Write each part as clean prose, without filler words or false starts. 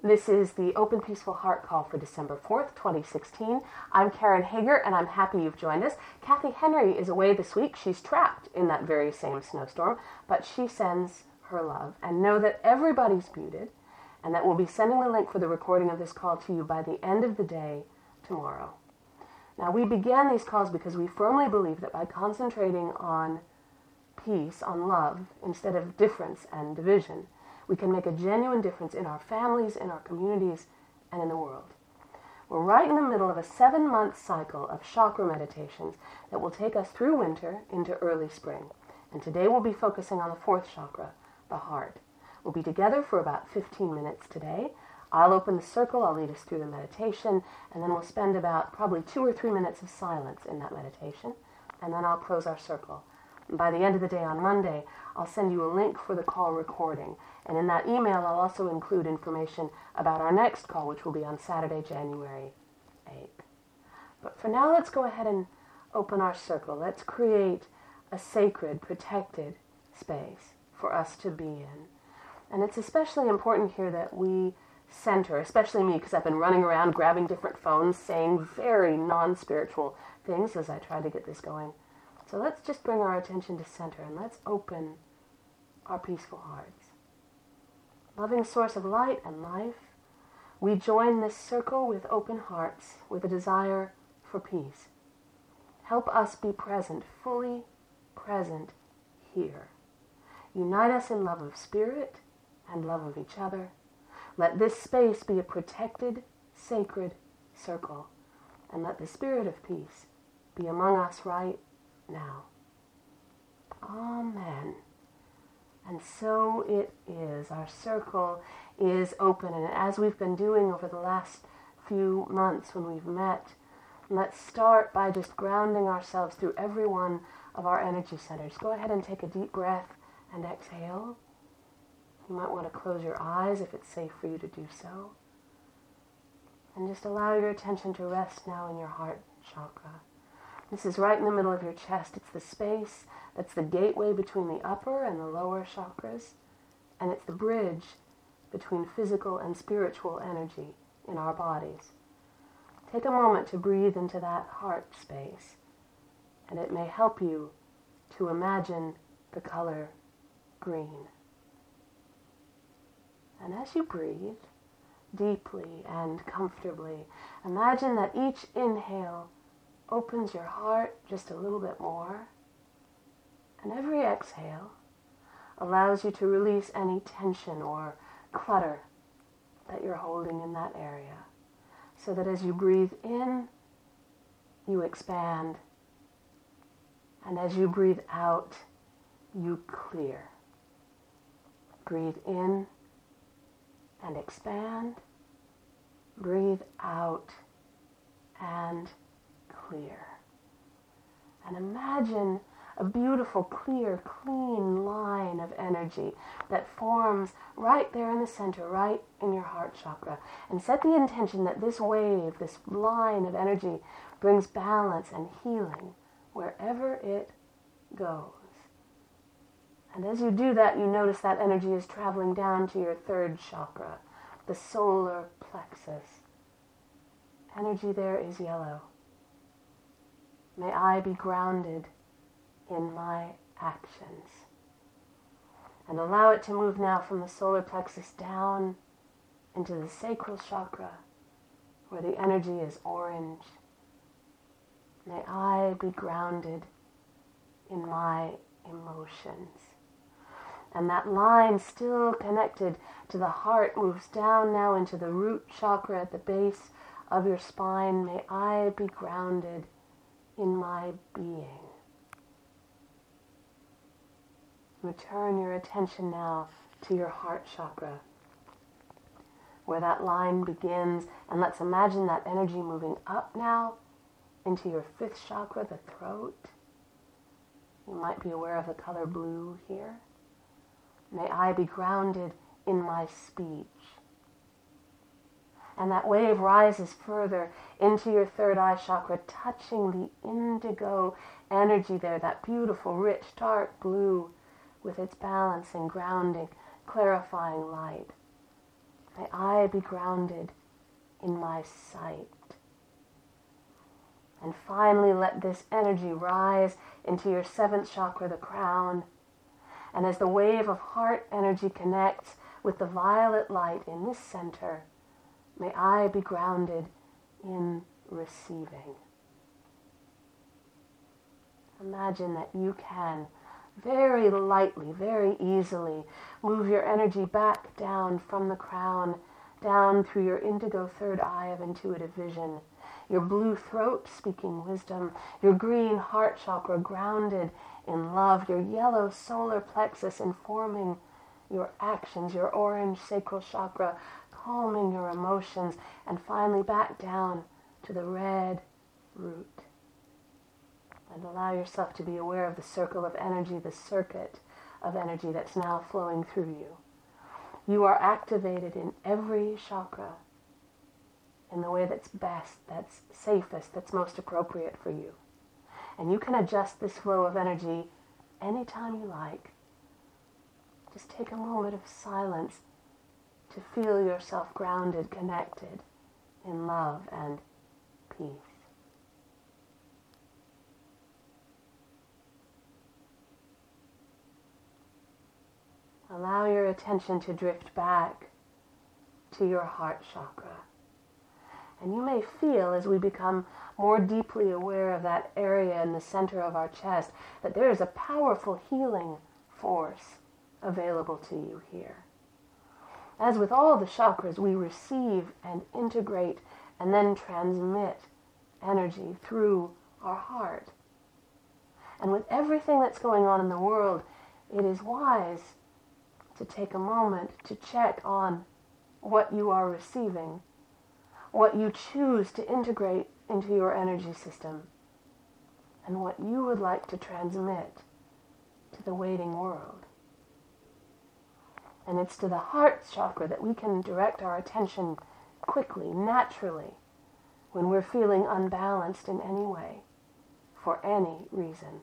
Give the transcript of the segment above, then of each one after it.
This is the Open Peaceful Heart Call for December 4th, 2016. I'm Karen Hager, and I'm happy you've joined us. Kathy Henry is away this week. She's trapped in that very same snowstorm, but she sends her love. And know that everybody's muted, and that we'll be sending the link for the recording of this call to you by the end of the day tomorrow. Now, we began these calls because we firmly believe that by concentrating on peace, on love, instead of difference and division, we can make a genuine difference in our families, in our communities, and in the world. We're right in the middle of a 7-month cycle of chakra meditations that will take us through winter into early spring. And today we'll be focusing on the 4th chakra, the heart. We'll be together for about 15 minutes today. I'll open the circle, I'll lead us through the meditation, and then we'll spend about probably 2 or 3 minutes of silence in that meditation, and then I'll close our circle. And by the end of the day on Monday, I'll send you a link for the call recording. And in that email, I'll also include information about our next call, which will be on Saturday, January 8th. But for now, let's go ahead and open our circle. Let's create a sacred, protected space for us to be in. And it's especially important here that we center, especially me, because I've been running around grabbing different phones, saying very non-spiritual things as I try to get this going. So let's just bring our attention to center and let's open our peaceful hearts. Loving source of light and life, we join this circle with open hearts, with a desire for peace. Help us be present, fully present here. Unite us in love of spirit and love of each other. Let this space be a protected, sacred circle, and let the spirit of peace be among us right now. Amen. And so it is. Our circle is open. And as we've been doing over the last few months when we've met, let's start by just grounding ourselves through every one of our energy centers. Go ahead and take a deep breath and exhale. You might want to close your eyes if it's safe for you to do so. And just allow your attention to rest now in your heart chakra. This is right in the middle of your chest. It's the space that's the gateway between the upper and the lower chakras, and it's the bridge between physical and spiritual energy in our bodies. Take a moment to breathe into that heart space, and it may help you to imagine the color green. And as you breathe deeply and comfortably, imagine that each inhale opens your heart just a little bit more, and every exhale allows you to release any tension or clutter that you're holding in that area, so that as you breathe in, you expand, and as you breathe out, you clear. Breathe in and expand. Breathe out and clear. And imagine a beautiful, clear, clean line of energy that forms right there in the center, right in your heart chakra. And set the intention that this wave, this line of energy, brings balance and healing wherever it goes. And as you do that, you notice that energy is traveling down to your 3rd chakra, the solar plexus. Energy there is yellow. May I be grounded in my actions. And allow it to move now from the solar plexus down into the sacral chakra, where the energy is orange. May I be grounded in my emotions. And that line, still connected to the heart, moves down now into the root chakra at the base of your spine. May I be grounded in my being. Return your attention now to your heart chakra, where that line begins, and let's imagine that energy moving up now into your 5th chakra, the throat. You might be aware of the color blue here. May I be grounded in my speech. And that wave rises further into your 3rd eye chakra, touching the indigo energy there, that beautiful, rich, dark blue with its balancing, grounding, clarifying light. May I be grounded in my sight. And finally, let this energy rise into your seventh chakra, the crown. And as the wave of heart energy connects with the violet light in this center, may I be grounded in receiving. Imagine that you can very lightly, very easily move your energy back down from the crown, down through your indigo third eye of intuitive vision, your blue throat speaking wisdom, your green heart chakra grounded in love, your yellow solar plexus informing your actions, your orange sacral chakra calming your emotions, and finally back down to the red root. And allow yourself to be aware of the circle of energy, the circuit of energy that's now flowing through you. You are activated in every chakra in the way that's best, that's safest, that's most appropriate for you. And you can adjust this flow of energy anytime you like. Just take a moment of silence to feel yourself grounded, connected in love and peace. Allow your attention to drift back to your heart chakra. And you may feel, as we become more deeply aware of that area in the center of our chest, that there is a powerful healing force available to you here. As with all the chakras, we receive and integrate and then transmit energy through our heart. And with everything that's going on in the world, it is wise to take a moment to check on what you are receiving, what you choose to integrate into your energy system, and what you would like to transmit to the waiting world. And it's to the heart chakra that we can direct our attention quickly, naturally, when we're feeling unbalanced in any way, for any reason.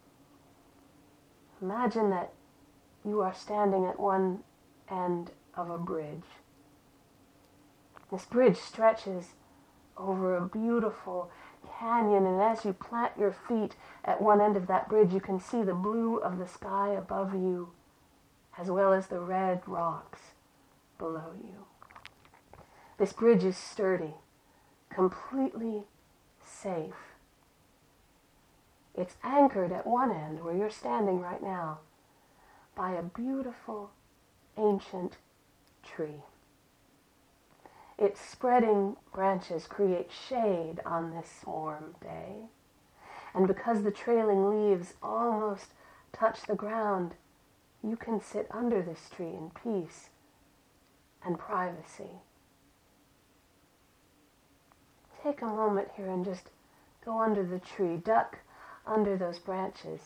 Imagine that you are standing at one end of a bridge. This bridge stretches over a beautiful canyon, and as you plant your feet at one end of that bridge, you can see the blue of the sky above you, as well as the red rocks below you. This bridge is sturdy, completely safe. It's anchored at one end, where you're standing right now, by a beautiful, ancient tree. Its spreading branches create shade on this warm day. And because the trailing leaves almost touch the ground, you can sit under this tree in peace and privacy. Take a moment here and just go under the tree, duck under those branches.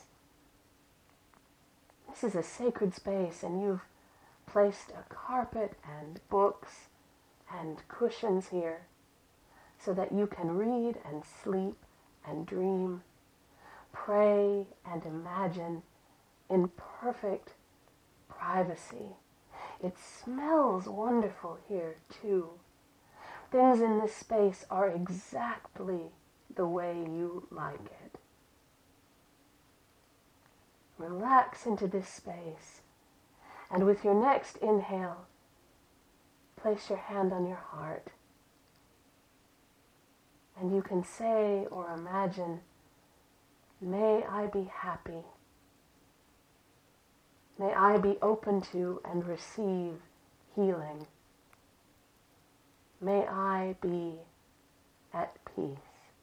This is a sacred space, and you've placed a carpet and books and cushions here so that you can read and sleep and dream, pray and imagine in perfect privacy. It smells wonderful here too. Things in this space are exactly the way you like it. Relax into this space, and with your next inhale, place your hand on your heart, and you can say or imagine, may I be happy. May I be open to and receive healing. May I be at peace.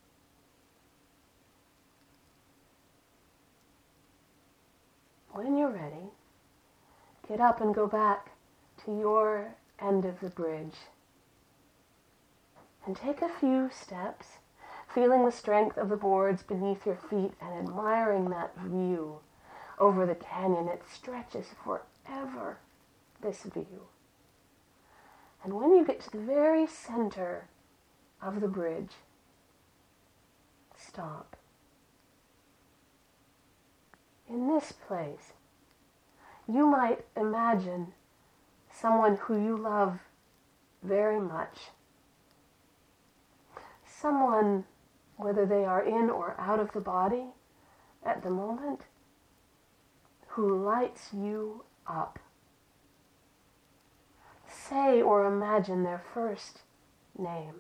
When you're ready, get up and go back to your end of the bridge. And take a few steps, feeling the strength of the boards beneath your feet and admiring that view over the canyon. It stretches forever, this view. And when you get to the very center of the bridge, stop. In this place, you might imagine someone who you love very much. Someone, whether they are in or out of the body at the moment, who lights you up. Say or imagine their first name.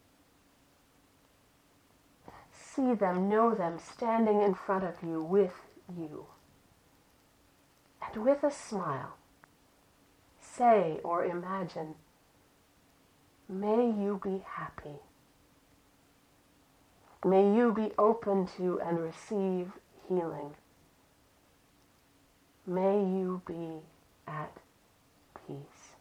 See them, know them, standing in front of you, with you. And with a smile, say or imagine, may you be happy. May you be open to and receive healing. May you be at peace.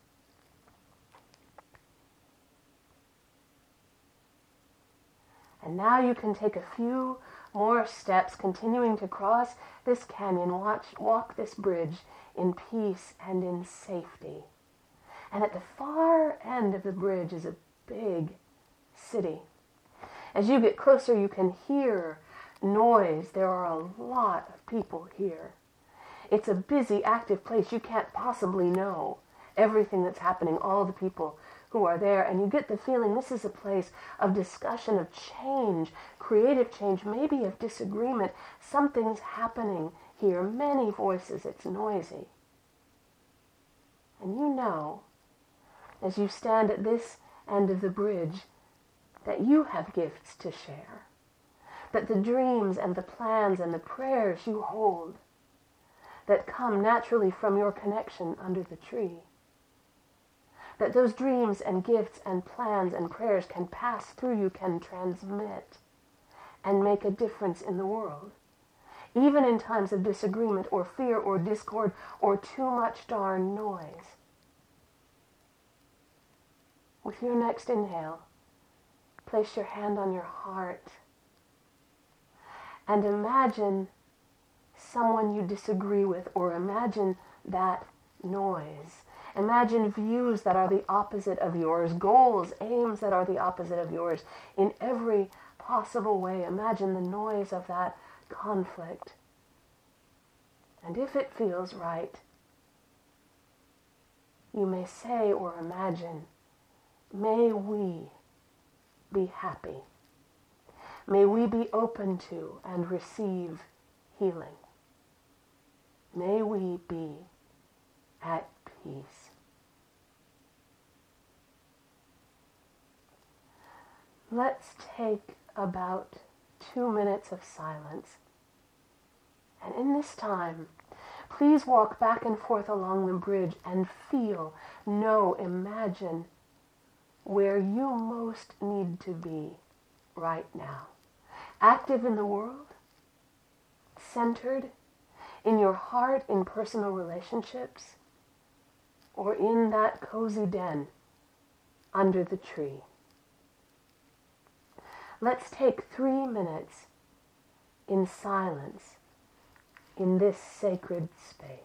And now you can take a few more steps, continuing to cross this canyon, walk this bridge in peace and in safety. And at the far end of the bridge is a big city. As you get closer, you can hear noise. There are a lot of people here. It's a busy, active place. You can't possibly know everything that's happening, all the people who are there, and you get the feeling this is a place of discussion, of change, creative change, maybe of disagreement. Something's happening here, many voices, it's noisy. And you know, as you stand at this end of the bridge, that you have gifts to share, that the dreams and the plans and the prayers you hold that come naturally from your connection under the tree, that those dreams and gifts and plans and prayers can pass through you, can transmit and make a difference in the world, even in times of disagreement or fear or discord or too much darn noise. With your next inhale, place your hand on your heart and imagine someone you disagree with, or imagine that noise. Imagine views that are the opposite of yours, goals, aims that are the opposite of yours. In every possible way, imagine the noise of that conflict. And if it feels right, you may say or imagine, may we be happy. May we be open to and receive healing. May we be at peace. Let's take about 2 minutes of silence. And in this time, please walk back and forth along the bridge and feel, know, imagine where you most need to be right now. Active in the world, centered in your heart, in personal relationships, or in that cozy den under the tree. Let's take 3 minutes in silence in this sacred space.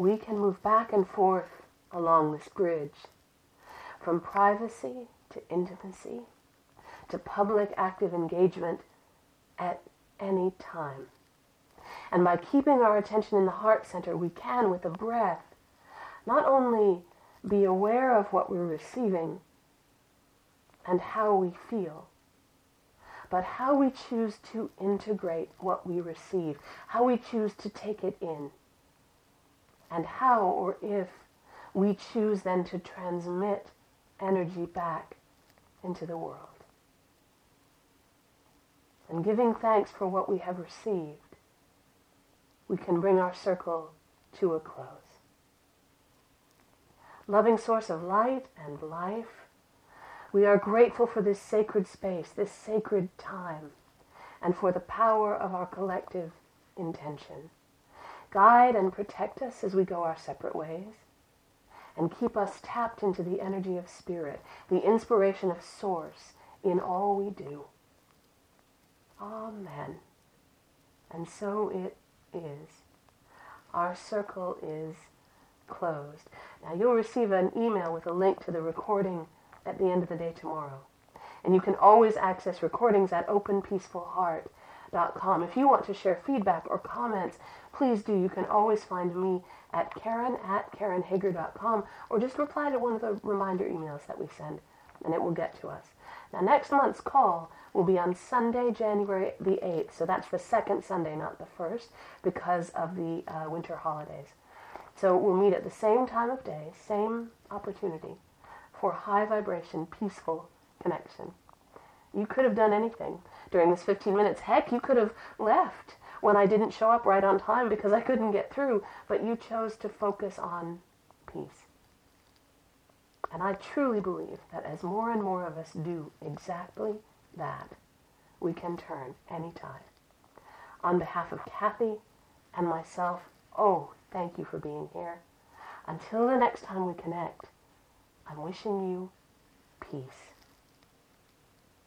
we can move back and forth along this bridge from privacy to intimacy to public active engagement at any time. And by keeping our attention in the heart center, we can, with the breath, not only be aware of what we're receiving and how we feel, but how we choose to integrate what we receive, how we choose to take it in, and how or if we choose then to transmit energy back into the world. And giving thanks for what we have received, we can bring our circle to a close. Loving source of light and life, we are grateful for this sacred space, this sacred time, and for the power of our collective intention. Guide and protect us as we go our separate ways, and keep us tapped into the energy of spirit, the inspiration of source in all we do. Amen. And so it is. Our circle is closed. Now you'll receive an email with a link to the recording at the end of the day tomorrow. And you can always access recordings at openpeacefulheart.com. If you want to share feedback or comments, please do. You can always find me at Karen@KarenHager.com, or just reply to one of the reminder emails that we send, and it will get to us. Now, next month's call will be on Sunday, January the 8th. So that's the second Sunday, not the first, because of the winter holidays. So we'll meet at the same time of day, same opportunity for high vibration, peaceful connection. You could have done anything during this 15 minutes. Heck, you could have left when I didn't show up right on time because I couldn't get through, but you chose to focus on peace. And I truly believe that as more and more of us do exactly that, we can turn anytime. On behalf of Kathy and myself, thank you for being here. Until the next time we connect, I'm wishing you peace.